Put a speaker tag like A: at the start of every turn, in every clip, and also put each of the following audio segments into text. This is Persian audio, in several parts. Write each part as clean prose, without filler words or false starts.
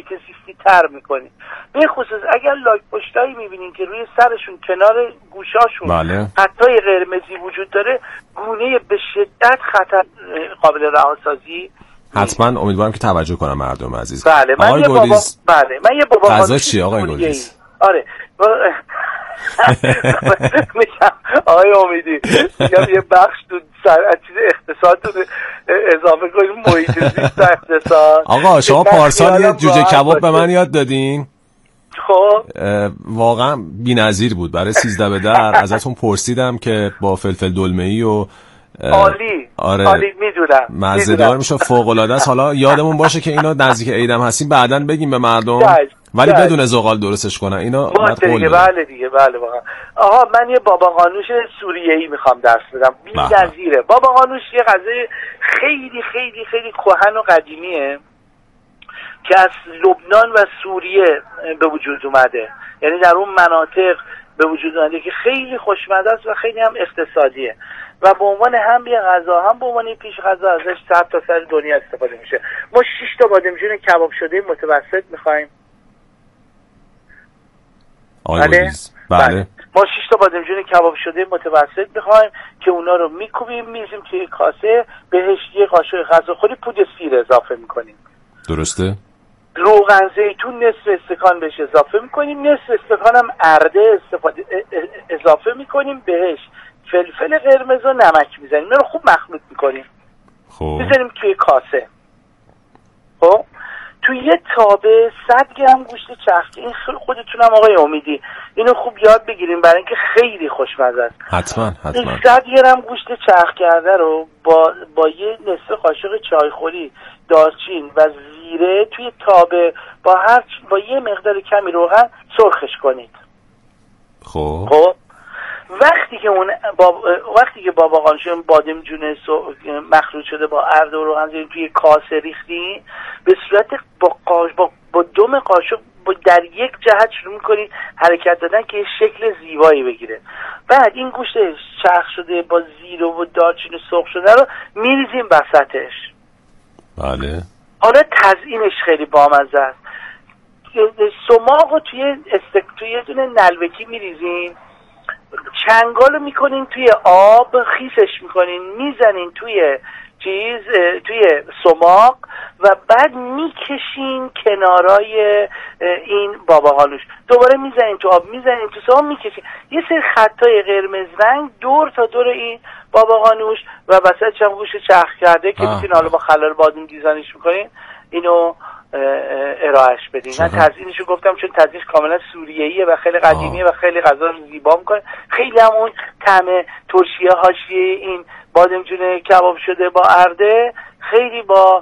A: محیط زیستی تر میکنیم. به خصوص اگر لاک پشتایی میبینین که روی سرشون کنار گوشاشون خطای قرمزی وجود داره، گونه به شدت خطر قابل رهاسازی.
B: حتما امیدوارم که توجه کنم مردم عزیز.
A: بله من یه بابا
B: غذا چی آقای گلدیز؟
A: آره میگم آقای امیدی، میگم یه بخش تو چیز اقتصادتون اضافه کنیم، محیط زیست اقتصاد.
B: آقا شما پارسال یه جوجه کباب به من یاد دادین،
A: خب
B: واقعا بی‌نظیر بود. برای 13 به در ازتون پرسیدم که با فلفل دلمه‌ای و
A: عالی.
B: آره
A: عالی میدونم
B: مزه‌دار میشه، فوق العاده است. حالا یادمون باشه که اینا نزدیک عیدم هستیم بعدن بگیم به مردم، ولی بدون زغال درستش کنن. اینا
A: دیگه بله دیگه بله واقعا. آها من یه بابا غانوش سوریه‌ای میخوام درس بدم، بی‌نظیره. بابا غانوش یه غذای خیلی خیلی خیلی کهن و قدیمیه که از لبنان و سوریه به وجود اومده، یعنی در اون مناطق به وجود اومده که خیلی خوشمزه است و خیلی هم اقتصادیه و به عنوان هم یه غذا هم به عنوان پیش غذا ازش سر تا سر دنیا استفاده میشه. ما 6 تا بادمجون کباب شده متوسط میخوایم.
B: بله.
A: ما 6 تا بادمجون کباب شده متوسط میخوایم که اونا رو میکوبیم میریزیم توی کاسه، بهش یه قاشق غذاخوری پودر سیر اضافه میکنیم.
B: درسته؟
A: روغن زیتون نصف استکان بهش اضافه میکنیم، نصف استکان هم ارده اضافه میکنیم، بهش فلفل قرمز و نمک میزنیم، اینا رو خوب مخلوط میکنیم، میزنیم توی کاسه. خب توی یه تابه 100 گرم گوشت چرخ، این خودتون هم آقای امیدی اینو خوب یاد بگیریم برای اینکه خیلی خوشمزه است.
B: حتما
A: این 100 گرم گوشت چرخ کرده رو با یه نصف قاشق چایخوری دارچین و زیره توی تابه با یه مقدار کمی روغن سرخش کنید.
B: خب
A: وقتی که بابا غانوش بادمجون مخلوط شده با ارد و روغن زیتون توی کاسه ریختی، به صورت با دم قاشق در یک جهت شروع می‌کنید حرکت دادن که شکل زیبایی بگیره. بعد این گوشت چرخ شده با زیره و دارچین سرخ شده رو میریزیم وسطش.
B: بله.
A: حالا تزیینش خیلی بامزه است. سماق رو توی یه دونه نلبکی میریزین، چنگالو میکنین توی آب، خیسش میکنین، میزنین توی توی سماق و بعد میکشین کنارای این بابا غانوش، دوباره میزنین تو آب، میزنین تو سماق، میکشین یه سری خطای قرمز رنگ دور تا دور این بابا غانوش و وسطش هم گوشت چرخ کرده که میتونین حالا با خلال بادام دیزاینش میکنین، اینو ارائهش بدین. من تزیینشو گفتم چون تزیینش کاملا سوریه‌ایه و خیلی قدیمیه و خیلی غذا رو زیبا میکنه. خیلی هم اون طعم ترشیه حاشیه این بادمجون کباب شده با ارده خیلی با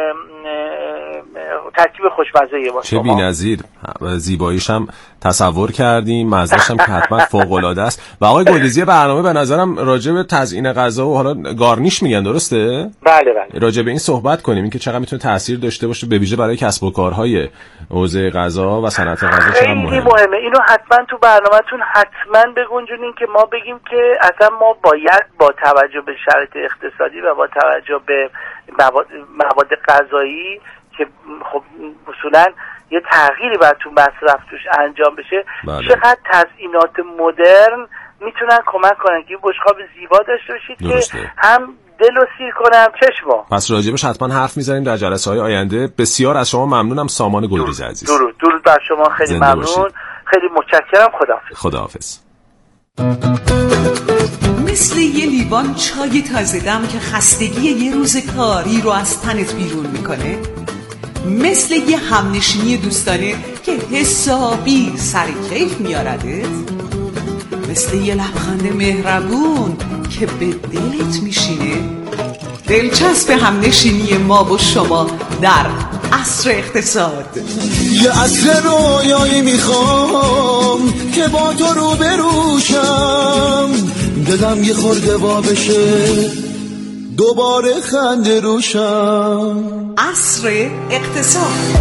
A: ترکیب خوشمزه‌ایه باشه.
B: چه بی‌نظیر، زیباییش هم تصور کردیم، مزه‌ش هم که حتما فوق‌العاده است. و آقای گلدیزی برنامه به نظرم راجع به تزیین غذا و حالا گارنیش میگن، درسته؟
A: بله.
B: راجع به این صحبت کنیم، این که چقدر میتونه تاثیر داشته باشه به ویژه برای کسب و کارهای حوزه غذا و صنعت غذا. چقدر
A: مهمه. اینو حتما تو برنامه‌تون حتما بگنجونین که ما بگیم که اصلا ما باید با توجه به شرایط اقتصادی و با توجه به مواد غذایی که خب اصولا یه تغییری باید تو مصرف توش انجام بشه، چقدر تزیینات مدرن میتونن کمک کنن که بشقاب زیبا داشته باشید که هم دل و سیر کنم چشمو.
B: پس راجبش حتما حرف میزنیم در جلسه‌های آینده. بسیار از شما ممنونم سامان گلدیز عزیز.
A: درود بر شما، خیلی ممنون باشید. خیلی متشکرم.
B: خداحافظ.
C: مثل یه لیوان چای تازه دم که خستگی یه روز کاری رو از تنت بیرون میکنه، مثل یه همنشینی دوستانه که حسابی سر کیف میاردت، مثل یه لبخند مهربون که به دلت میشینه. دلچسب همنشینی ما و شما در عصر اقتصاد.
D: یه عصر رویایی میخوام که با تو رو بروشم، دلم یه خورده وا بشه دوباره خنده روشم.
C: عصر اقتصاد،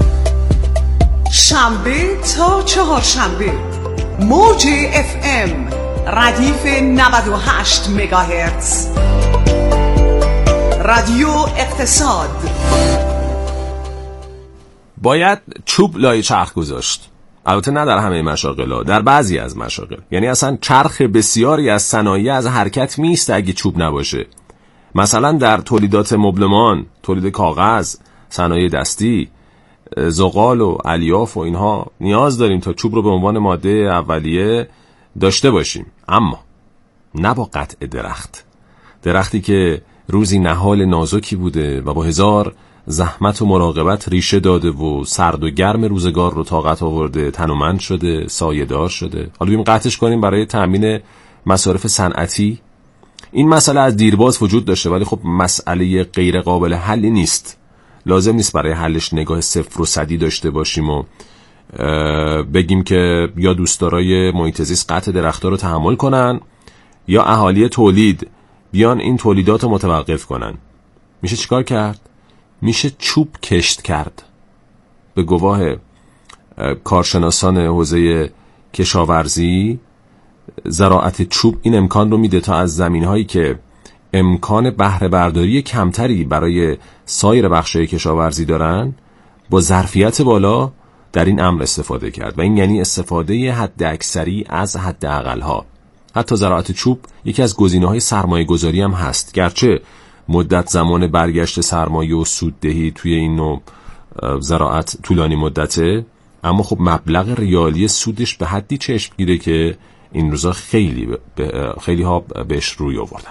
C: شنبه تا چهارشنبه، موج FM ردیف 98 مگاهرتز، رادیو اقتصاد.
B: باید چوب لای چرخ گذاشت. البته نه در همه مشاغل، در بعضی از مشاغل. یعنی اصلا چرخ بسیاری از صنایع از حرکت میسته اگه چوب نباشه. مثلا در تولیدات مبلمان، تولید کاغذ، صنایع دستی، زغال و الیاف و اینها نیاز داریم تا چوب رو به عنوان ماده اولیه داشته باشیم. اما نه با قطع درختی که روزی نهال نازکی بوده و با هزار زحمت و مراقبت ریشه داده و سرد و گرم روزگار رو طاقت آورده، تنومند شده، سایه‌دار شده. حالا بیم قطعش کنیم برای تامین مصارف صنعتی. این مسئله از دیرباز وجود داشته، ولی خب مسئله غیر قابل حلی نیست. لازم نیست برای حلش نگاه صفر و صدی داشته باشیم و بگیم که یا دوستدارای محیط زیست قطع درخت‌ها رو تحمل کنن یا اهالی تولید بیان این تولیدات رو متوقف کنن. میشه چیکار کرد؟ میشه چوب کشت کرد. به گواه کارشناسان حوزه کشاورزی، زراعت چوب این امکان رو میده تا از زمین‌هایی که امکان بهره برداری کمتری برای سایر بخش‌های کشاورزی دارن با ظرفیت بالا در این امر استفاده کرد و این یعنی استفاده حد اکثری از حد اقل‌ها. حتی زراعت چوب یکی از گزینه‌های سرمایه‌گذاری هم هست، گرچه مدت زمان برگشت سرمایه و سوددهی توی این نوع زراعت طولانی مدته، اما خب مبلغ ریالی سودش به حدی چشم گیره که این روزا خیلی ها بهش روی آوردن.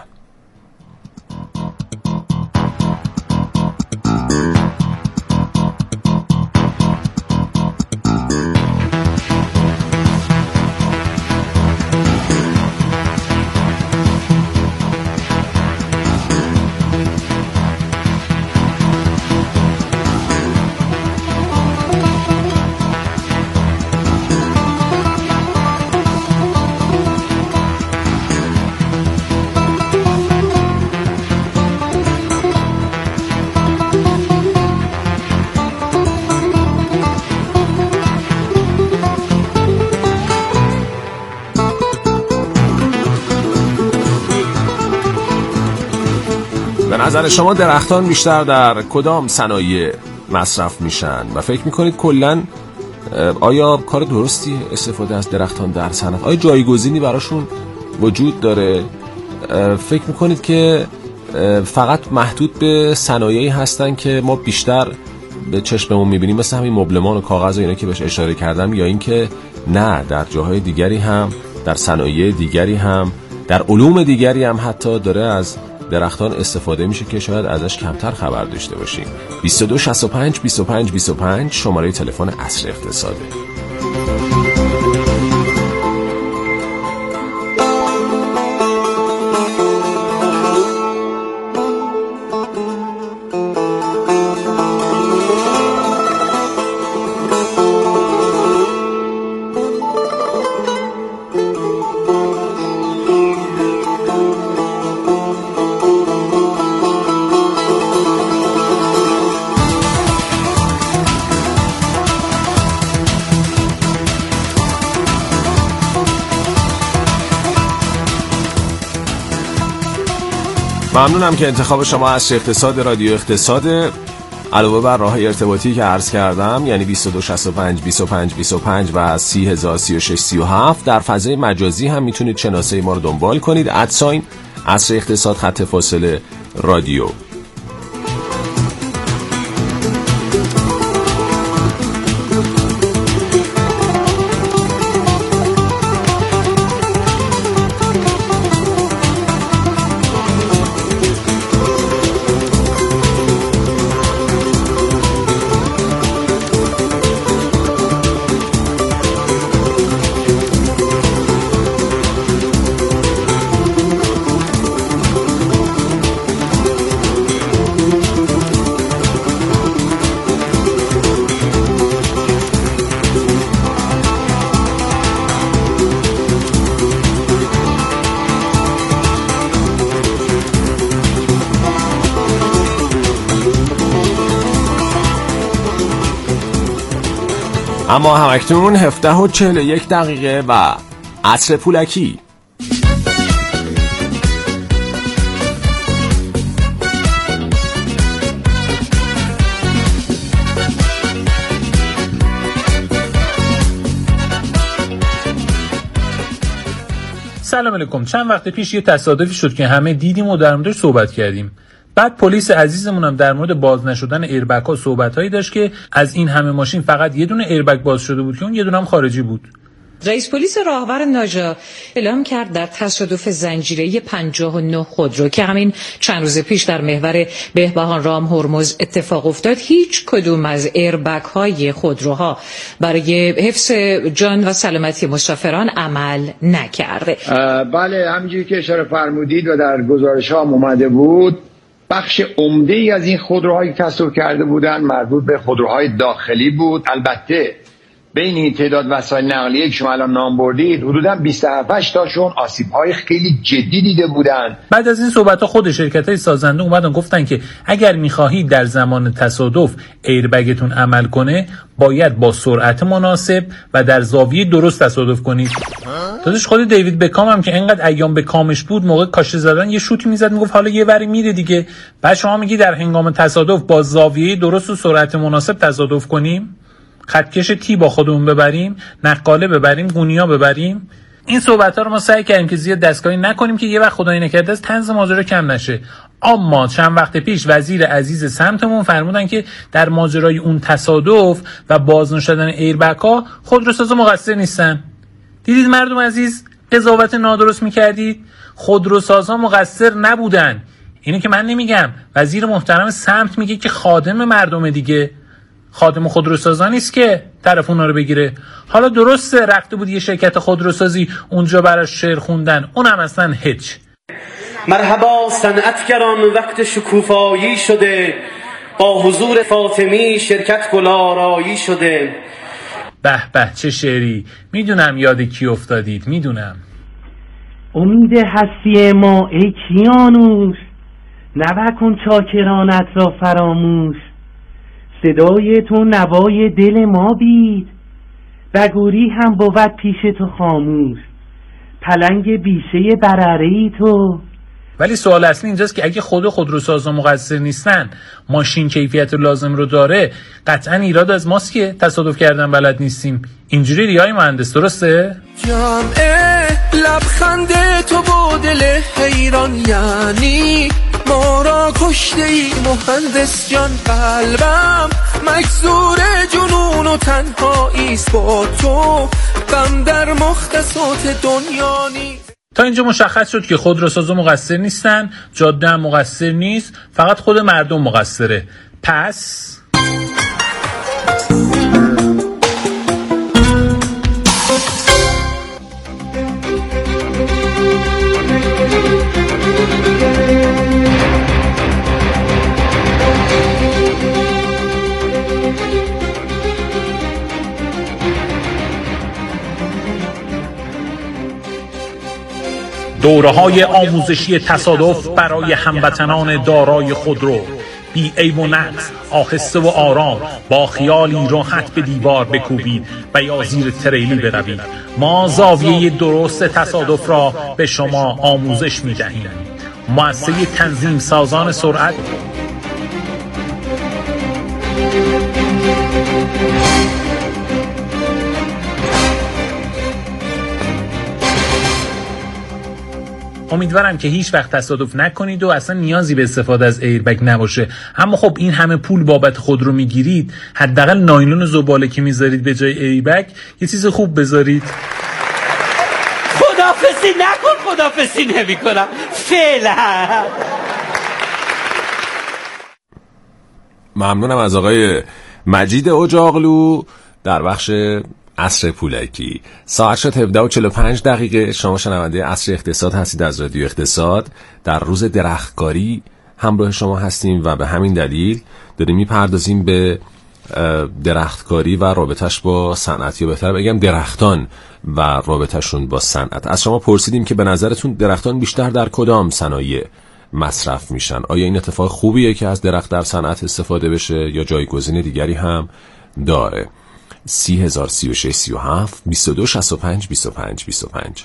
B: به نظر شما درختان بیشتر در کدام صنایع مصرف میشن و فکر میکنید کلن آیا کار درستی استفاده از درختان در صنعت؟ آیا جایگزینی براشون وجود داره؟ فکر میکنید که فقط محدود به صنایعی هستن که ما بیشتر به چشممون میبینیم مثل همین مبلمان و کاغذ و اینا که بهش اشاره کردم، یا اینکه نه در جاهای دیگری هم، در صنایع دیگری هم، در علوم دیگری هم حتی داره از درختان استفاده میشه که شاید ازش کمتر خبر داشته باشیم؟ 22 65 25 25 شماره تلفن عصر اقتصاده. ممنونم که انتخاب شما از اقتصاد رادیو اقتصاد. علاوه بر راه ارتباطی که عرض کردم، یعنی 22 65 25 25 و 3036 37، در فضای مجازی هم میتونید شناسه ما رو دنبال کنید. @ عصر اقتصاد خط فاصله رادیو. اما همکنون 17:41 و عصر پولکی.
E: سلام علیکم. چند وقت پیش یه تصادفی شد که همه دیدیم و در موردش صحبت کردیم. بعد پلیس عزیزمون هم در مورد باز نشدن ایربگ ها صحبتایی داشت که از این همه ماشین فقط یه دونه ایربگ باز شده بود که اون یه دونه هم خارجی بود.
F: رئیس پلیس راهور ناجا اعلام کرد در تصادف زنجیره‌ای 59 خودرو که همین چند روز پیش در محور بهبهان رام هرمز اتفاق افتاد، هیچ کدوم از ایربگ های خودروها برای حفظ جان و سلامتی مسافران عمل نکرده.
G: بله، همونجوری که اشاره فرمودید و در گزارش ها اومده بود، بخش عمده‌ای از این خودروهایی که تصادف کرده بودن مربوط به خودروهای داخلی بود. البته بین این تعداد وسایل نقلیه که شما الان نام بردید حدوداً 27 تاشون آسیب‌های خیلی جدی دیده بودن.
E: بعد از این صحبت‌ها خود شرکت‌های سازنده اومدن گفتن که اگر می‌خواهید در زمان تصادف ایربگتون عمل کنه باید با سرعت مناسب و در زاویه درست تصادف کنید. داداش خود دیوید بکام هم که انقدر ایام به کامش بود موقع کاشه زدن یه شوتی میزد میگفت حالا یه وری میره دیگه. بعد شما میگی در هنگام تصادف با زاویه درست و سرعت مناسب تصادف کنیم؟ خطکش تی با خودمون ببریم، نقاله ببریم، گونیا ببریم؟ این صحبت‌ها رو ما سعی کردیم که زیاد دستکاری نکنیم که یه وقت خدای نکرده از طنز ماجرا کم نشه. اما چند وقت پیش وزیر عزیز سمتمون فرمودن که در ماجرای اون تصادف و باز نشدن ایربگ‌ها خودروسازا مقصر نیستن. دیدید مردم عزیز قضاوت نادرست می‌کردید؟ خودروسازا مقصر نبودن. اینو که من نمیگم، وزیر محترم سمت میگه که خادم مردم دیگه. خادم خودروسازا نیست که طرف اونا رو بگیره. حالا درسته رفته بود یه شرکت خودروسازی اونجا براش شعر خوندن، اونم اصلا هیچ.
H: مرحبا صنعتگران، وقت شکوفایی شده، با حضور فاطمی شرکت گلارایی شده.
E: به به چه شعری. میدونم یاد کی افتادید، میدونم.
I: امید هستی ما ای کیانوس، نبکن چاکرانت را فراموش. صدای تو نوای دل ما بید، بگوری هم بود پیش تو خاموش. پلنگ بیشه برره‌ای تو.
E: ولی سوال اصلی اینجاست که اگه خودروسازا مقصر نیستن، ماشین کیفیت لازم رو داره، قطعا ایراد از ماست که تصادف کردن بلد نیستیم. اینجوری ریای مهندس، درسته؟
J: جمعه لبخند تو با دل حیران، یعنی ما را کشته ای مهندس جان. قلبم مکسور جنون و تنهاییست، با تو غم در مختصات دنیا نیست.
E: تا اینجا مشخص شد که خودروسازا مقصر نیستن، جاده هم مقصر نیست، فقط خود مردم مقصره. پس دوره‌های آموزشی تصادف برای هموطنان دارای خودرو. بی عیب و نقص، آهسته و آرام، با خیالی راحت به دیوار بکوبید و یا زیر تریلی بروید. ما زاویه درست تصادف را به شما آموزش می‌دهیم. مؤسسه تنظیم سازان سرعت امیدوارم که هیچ وقت تصادف نکنید و اصلا نیازی به استفاده از ایربگ نباشه. اما خب این همه پول بابت خود رو میگیرید، حداقل نایلون زباله که میذارید به جای ایربگ یه چیز خوب بذارید.
K: خدافظی نکن، خدافظی نمی کنم فعلا.
B: ممنونم از آقای مجید اجاقلو در بخش عصر پولکی. ساعت شد 17:45. شما شنونده عصر اقتصاد هستید از رادیو اقتصاد. در روز درختکاری همراه شما هستیم و به همین دلیل داریم میپردازیم به درختکاری و رابطش با صنعت، یا بهتر بگم درختان و رابطشون با صنعت. از شما پرسیدیم که به نظرتون درختان بیشتر در کدام صنایع مصرف میشن؟ آیا این اتفاق خوبیه که از درخت در صنعت استفاده بشه یا جایگزین دیگری هم داره؟ 303637 2265 25.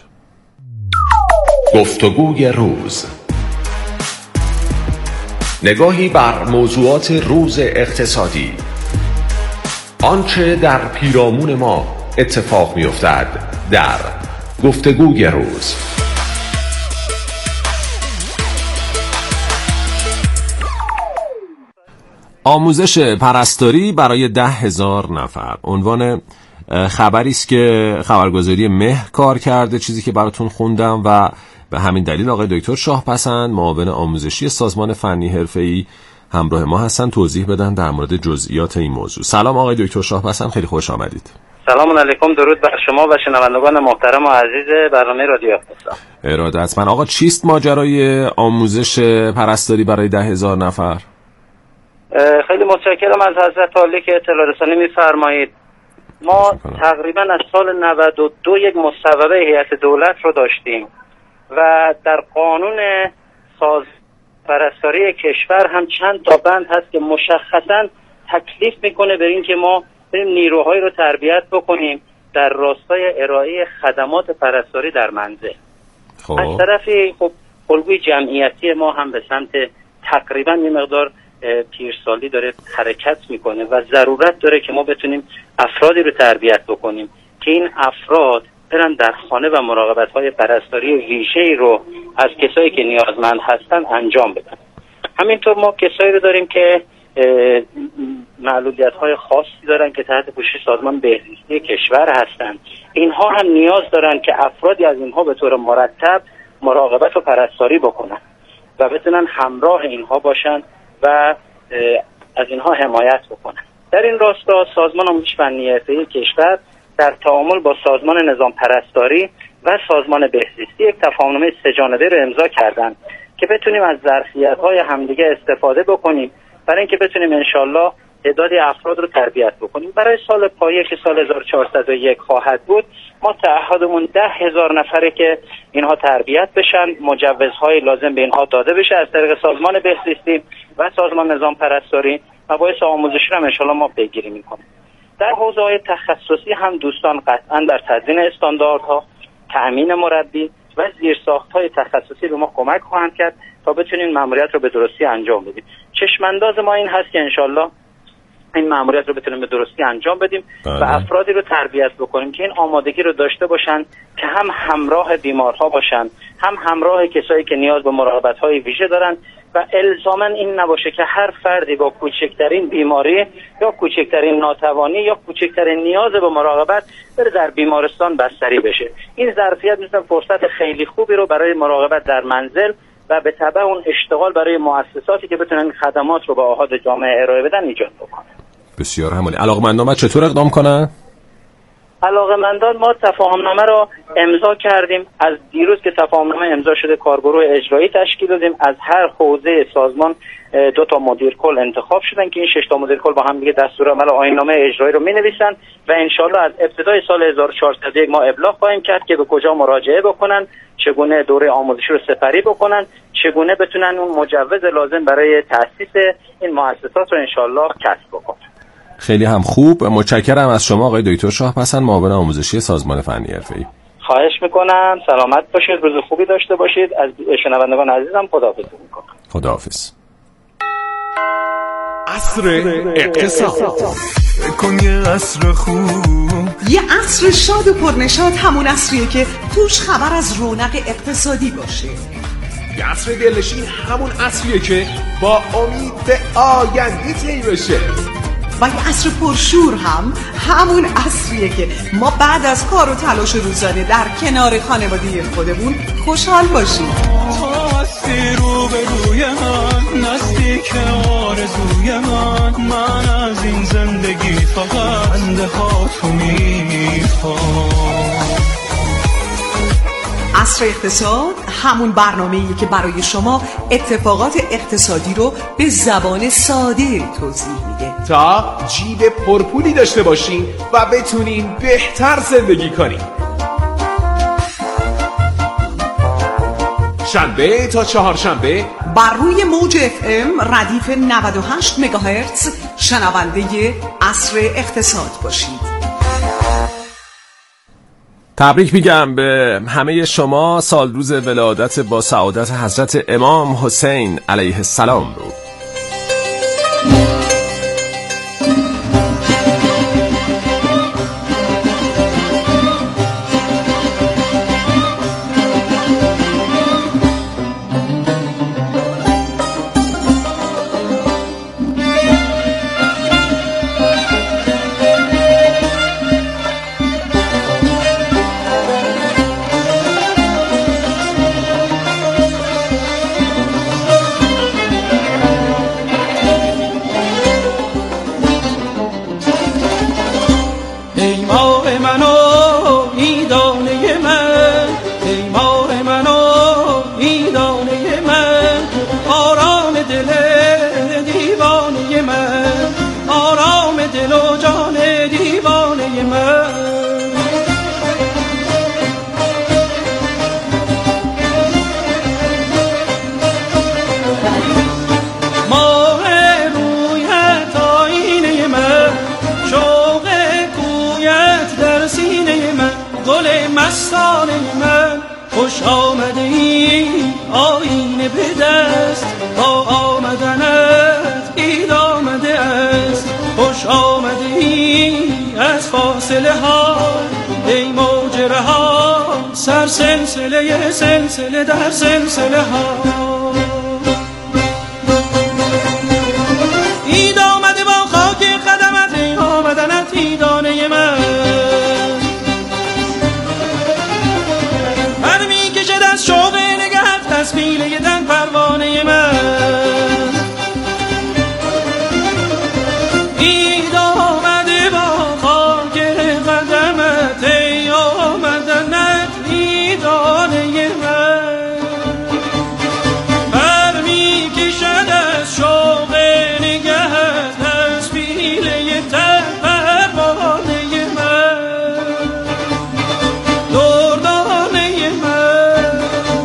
L: گفتگوی روز، نگاهی بر موضوعات روز اقتصادی، آنچه در پیرامون ما اتفاق می‌افتد در گفتگوی روز.
B: آموزش پرستاری برای 10,000 نفر عنوان خبری است که خبرگزاری مهر کار کرده، چیزی که براتون خوندم و به همین دلیل آقای دکتر شاهپسند معاون آموزشی سازمان فنی حرفه‌ای همراه ما هستن توضیح بدن در مورد جزئیات این موضوع. سلام آقای دکتر شاهپسند، خیلی خوش آمدید.
M: سلام علیکم، درود بر شما و شنوندگان محترم و عزیز برنامه رادیو اقتصاد.
B: ارادتمند. آقا چیست ماجرای آموزش پرستاری برای 10,000 نفر؟
M: خیلی متشکرم از حضرت عالی که اطلاع رسانی می‌فرمایید. ما تقریبا از سال 92 یک مصوبه هیئت دولت رو داشتیم و در قانون پرستاری کشور هم چند تا بند هست که مشخصاً تکلیف میکنه به این که ما بریم نیروهایی رو تربیت بکنیم در راستای ارائه خدمات پرستاری در منزل. از طرفی خب الگوی جمعیتی ما هم به سمت تقریبا یه مقدار پیرسالی داره حرکت میکنه و ضرورت داره که ما بتونیم افرادی رو تربیت بکنیم که این افراد برن در خانه و مراقبت‌های پرستاری ویژه‌ای رو از کسایی که نیازمند هستن انجام بدن. همینطور ما کسایی رو داریم که معلولیت‌های خاصی دارن که تحت پوشش سازمان بهزیستی کشور هستن. اینها هم نیاز دارن که افرادی از اینها به طور مرتب مراقبت و پرستاری بکنن و بتونن همراه اینها باشن و از اینها حمایت بکنن. در این راستا سازمان آموزش فنی حرفه‌ای کشور در تعامل با سازمان نظام پرستاری و سازمان بهزیستی یک تفاهمنامه 3 جانبه رو امضا کردن که بتونیم از ظرفیت‌های همدیگه استفاده بکنیم برای اینکه بتونیم انشالله تعدادی افراد رو تربیت بکنیم. برای سال پایه که سال 1401 خواهد بود، ما تعهدمون 10,000 نفره که اینها تربیت بشن، مجوزهای لازم به اینها داده بشه از طریق سازمان بهزیستی و سازمان نظام پرستاری و باعث آموزشی رو انشالله ما پیگیری میکنیم. در حوزه‌های تخصصی هم دوستان قطعا در تدوین استانداردها، تأمین مربی و زیرساخت‌های تخصصی به ما کمک خواهند کرد تا بتونیم مأموریت رو به درستی انجام بدیم. چشم‌انداز ما این هست که انشالله این مأموریت رو بتونیم به درستی انجام بدیم و افرادی رو تربیت بکنیم که این آمادگی رو داشته باشن که هم همراه بیمارها باشن، هم همراه کسایی که نیاز به مراقبت‌های ویژه دارن و الزاماً این نباشه که هر فردی با کوچکترین بیماری یا کوچکترین ناتوانی یا کوچکترین نیاز به مراقبت بره در بیمارستان بستری بشه. این ظرفیت مثل فرصت خیلی خوبی رو برای مراقبت در منزل و به تبع اون اشتغال برای مؤسساتی که بتونن خدمات رو به آحاد جامعه ارائه بدن ایجاد بکنه.
B: بسیار همالی. علاقمندان چطور اقدام کنن؟
M: علاقمندان ما تفاهمنامه رو امضا کردیم. از دیروز که تفاهمنامه امضا شده کارگروه اجرایی تشکیل دادیم. از هر حوزه سازمان 2 تا مدیر کل انتخاب شدن که این 6 تا مدیر کل با هم دیگه دستورالعمل آیین‌نامه اجرایی رو می‌نویسن و انشالله از ابتدای سال 1401 ما ابلاغ خواهیم کرد که به کجا مراجعه بکنن، چگونه دوره آموزشی رو سپری بکنن، چگونه بتونن اون مجوز لازم برای تأسیس این مؤسسات رو انشالله کسب بکنن.
B: خیلی هم خوب. متشکرم از شما آقای دکتر شاهپسند معاون آموزشی سازمان فنی حرفه‌ای.
M: خواهش میکنم. سلامت باشید، روز خوبی داشته باشید. از شنوندگان عزیزم خداحافظی میکنم.
B: خداحافظ.
J: عصر اقتصاد.
C: کن یه عصر خوب، یه عصر شاد و پرنشاد، همون عصریه که توش خبر از رونق اقتصادی باشه.
J: یه عصر دلنشین همون عصریه که با امید به آینده طی بشه.
C: و یه عصر پرشور هم همون عصریه که ما بعد از کار و تلاش روزانه در کنار خانواده خودمون خوشحال باشیم.
N: تا هستی رو به روی من، نزدیک آرزوی من از این زندگی فقط بنده ها تو میخوام.
C: عصر اقتصاد همون برنامه‌ایه که برای شما اتفاقات اقتصادی رو به زبان ساده توضیح میده
J: تا جیب پرپولی داشته باشین و بتونین بهتر زندگی کنین. شنبه تا چهارشنبه
C: بر روی موج FM ردیف 98 مگاهرتز شنونده عصر اقتصاد باشید.
B: تبریک میگم به همه شما سال روز ولادت با سعادت حضرت امام حسین علیه السلام رو.
N: ای ماه من و ایدانه من، ای ماه من و ایدانه من، آرام دل دیوانه من، آرام دل و جان دیوانه من. گل مستانه من، خوش آمده ای آینه به دست، با آمدنت عید آمده است. خوش آمده ای از فاصله ها ای موج رها، سر سلسله سلسله در سلسله ها. عید آمده با خاک قدمت، ای آمدنت عیدانه من. شوق نگهت تسبیل دن پروانه من، عید آمده با خاک قدمت، ای آمدنت عیدانه من. برمی کشد از شوق نگهت تسبیل دن پروانه من، دردانه من،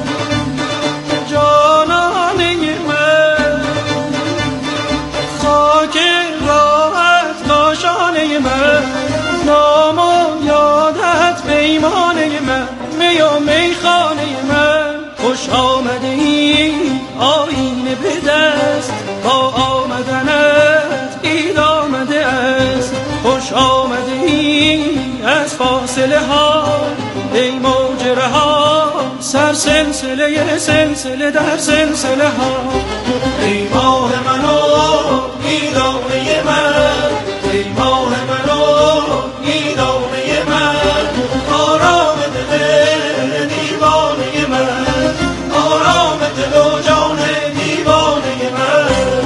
N: نام و یادت پیمانه من، می و میخانه من. خوش آمده ای آینه به دست، با آمدنت عید آمده است. خوش آمده ای از فاصله ها ای موج رها، سر سلسله سلسله در سلسله ها. ای ماه من و ایدانه من، ای ماه من و ایدانه من، آرام دل دیوانه من، آرام دل و جان دیوانه من.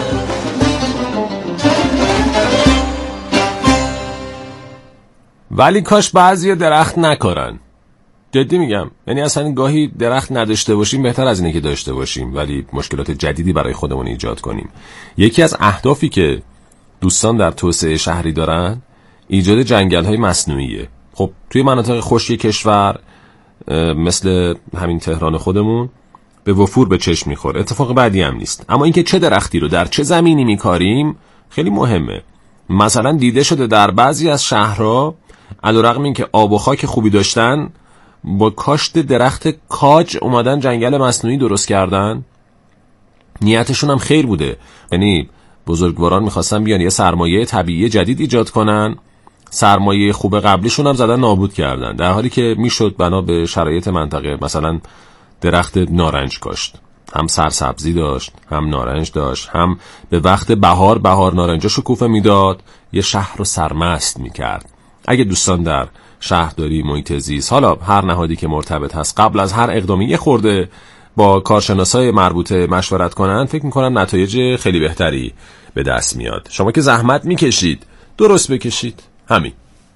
B: ولی کاش بعضی درخت نکارن. جدی میگم، یعنی اصلا گاهی درخت نداشته باشیم بهتر از اینه که داشته باشیم، ولی مشکلات جدیدی برای خودمون ایجاد کنیم. یکی از اهدافی که دوستان در توسعه شهری دارن ایجاد جنگل‌های مصنوعیه. خب توی مناطق خشک کشور مثل همین تهران خودمون به وفور به چشم میخوره، اتفاق بعدی هم نیست. اما اینکه چه درختی رو در چه زمینی میکاریم خیلی مهمه. مثلا دیده شده در بعضی از شهرها علیرغم اینکه آب و خاک خوبی داشتن، با کاشت درخت کاج اومدن جنگل مصنوعی درست کردن. نیتشون هم خیر بوده، یعنی بزرگواران میخواستن بیان یه سرمایه طبیعی جدید ایجاد کنن، سرمایه خوب قبلیشون هم زدن نابود کردن، در حالی که میشد بنا به شرایط منطقه مثلا درخت نارنج کاشت. هم سرسبزی داشت، هم نارنج داشت، هم به وقت بهار نارنجا شکوفه میداد، یه شهر رو سرمست میکرد. اگه دوستان در شهرداری، محیط زیست، حالا هر نهادی که مرتبط هست، قبل از هر اقدامی یه خورده با کارشناسای مربوطه مشورت کنن، فکر میکنم نتایج خیلی بهتری به دست میاد. شما که زحمت میکشید درست بکشید. همین.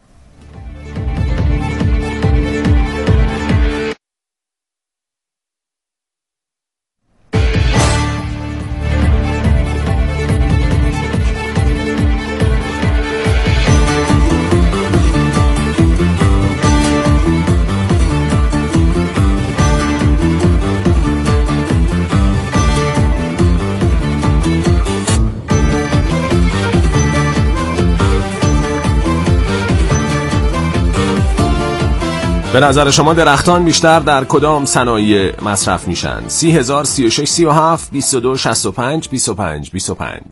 B: به نظر شما درختان بیشتر در کدام صنایع مصرف میشن؟ 30,000 36 37 22 65 25 25.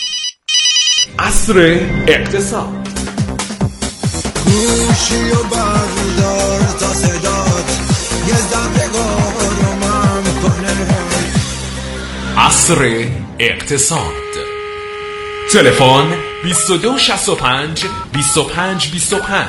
J: عصر اقتصاد.
D: گوشی و بردار تا صدات یه ذره آرومم کنه.
J: عصر اقتصاد. تلفن 22 65 25 25.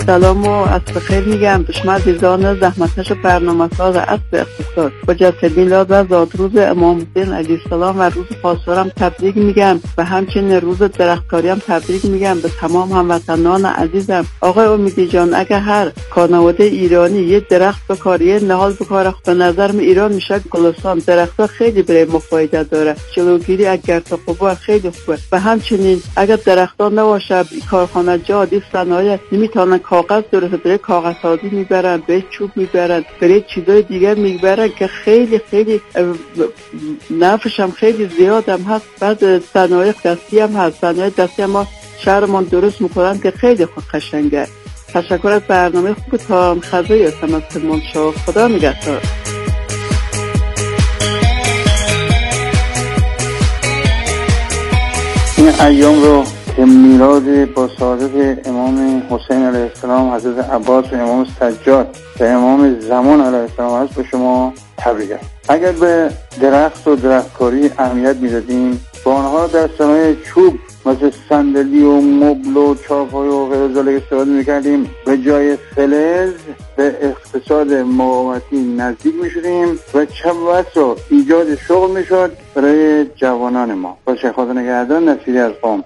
O: سلام و عصر خیر میگم به شما عزیزان زحمتکش برنامه‌ساز عصر اقتصاد. با جشن میلاد و زادروز امام حسین علیه السلام و روز پاسدارم تبریک میگم و همچنین روز درختکاری هم تبریک میگم به تمام هموطنان عزیزم. آقای امیدی جان، اگر هر خانواده ایرانی یه درخت بکاره، یه نهال بکاره، به نظر من ایران میشه گلستان. درخت‌ها خیلی برای ما فایده داره، جلوگیری از گردآب خیلی خوبه. و همچنین اگر درخت‌ها نباشه، کارخانه جادی صنایع نمیتونن کاغذ درست برای کاغذسازی میبرن، به چوب میبرن، برای چیزای دیگه میبرن که خیلی خیلی نفعش هم خیلی زیاد هم هست. بعد صنایع دستی هم هست، صنایع دستی هم ما شهرمان درست میکنن که خیلی خوب قشنگه. تشکر از برنامه خوب تا خزایی هستم از کرمانشاه. خدا نگهدار.
P: این ایام رو که میلاد با سعادت امام حسین علیه السلام، حضرت عباس و امام سجاد و امام زمان علیه السلام هست به شما تبریک. اگر به درخت و درختکاری اهمیت میدادیم، با آنها در صنایع چوب مثل صندلی و مبل و چاپ‌های و غیر ذالک استفاده میکردیم، به جای فلز به اقتصاد مقاومتی نزدیک میشدیم و چه و ایجاد شغل میشد برای جوانان ما. با خدا نگهدار. نصیری از قم.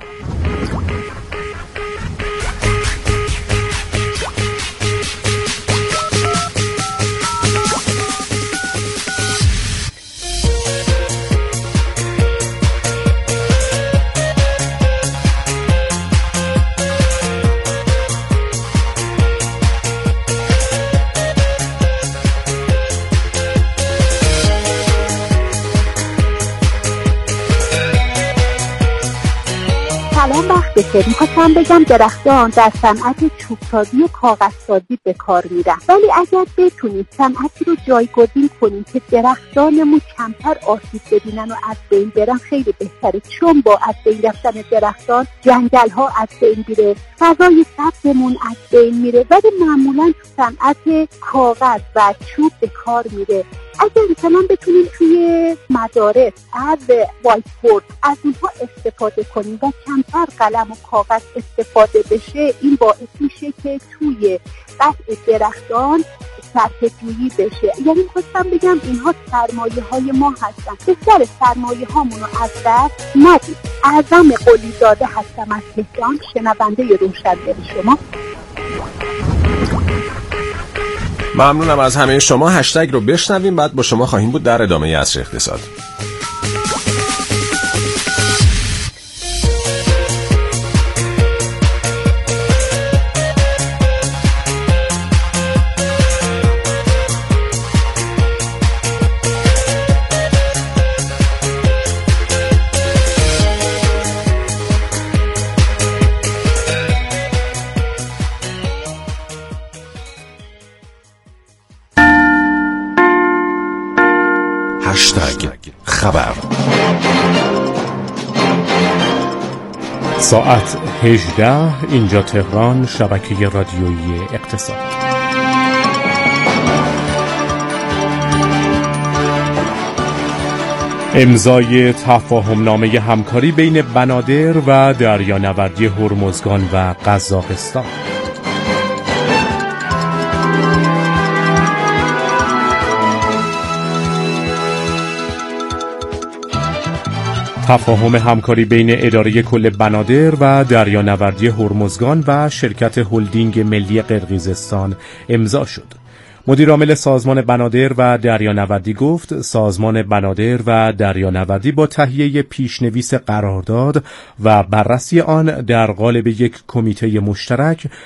Q: میخواستم بگم درختان در صنعت چوبسازی و کاغذسازی به کار میرن، ولی اگر بتونیم صنعتی رو جایگزین کنیم که درختانمون کمتر آسیب ببینن و از بین برن خیلی بهتره، چون با از بین رفتن درختان جنگل ها از بین میره، فضای سبزمون از بین میره، ولی معمولا صنعت کاغذ و چوب به کار میره. اگر مثلا بتونیم توی مدارس از وایت بورد از اونها استفاده کنیم و کمتر قلم و کاغذ استفاده بشه، این باعث میشه که توی قطع درختان صرفه‌جویی بشه. یعنی خواستم بگم اینها سرمایه های ما هستن، بهتر سرمایه هامون رو از دست ندیم. اعظم قلیزاده هستم از تهران، شنونده روشن‌دل شما.
B: ممنونم از همه شما. هشتگ رو بشنویم، بعد با شما خواهیم بود در ادامه عصر اقتصاد. خبر.
R: ساعت 18 اینجا تهران، شبکه رادیویی اقتصاد. امضای تفاهمنامه همکاری بین بنادر و دریانوردی هرمزگان و قزاقستان. تفاهم همکاری بین اداره کل بنادر و دریانوردی هرمزگان و شرکت هلدینگ ملی قرقیزستان امضا شد. مدیرعامل سازمان بنادر و دریانوردی گفت سازمان بنادر و دریانوردی با تهیه پیشنویس قرارداد و بررسی آن در قالب یک کمیته مشترک